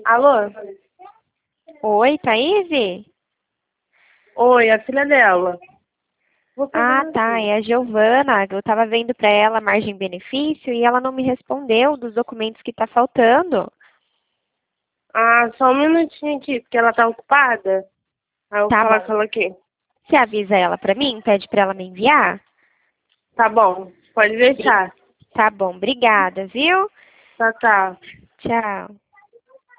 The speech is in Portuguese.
Alô? Oi, Thaís? Oi, a filha dela. Vou Ah, pegar tá, aqui. é a Giovana. Eu tava vendo pra ela a margem-benefício e ela não me respondeu dos documentos que tá faltando. Ah, só um minutinho aqui, porque ela tá ocupada. Aí eu vou Tá falar bom. com ela aqui. Você avisa ela pra mim? Pede pra ela me enviar? Tá bom, pode Bri- deixar. Tá bom, obrigada, viu? Tá, tá. Tchau.